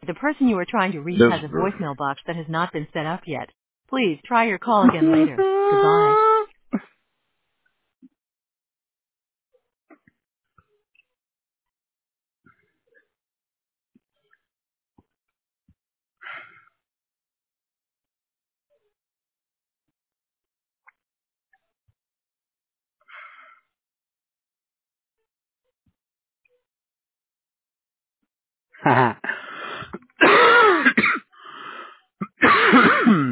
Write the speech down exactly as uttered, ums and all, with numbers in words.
the person you are trying to reach This has a girl. voicemail box that has not been set up yet. Please try your call again later. Goodbye. Haha.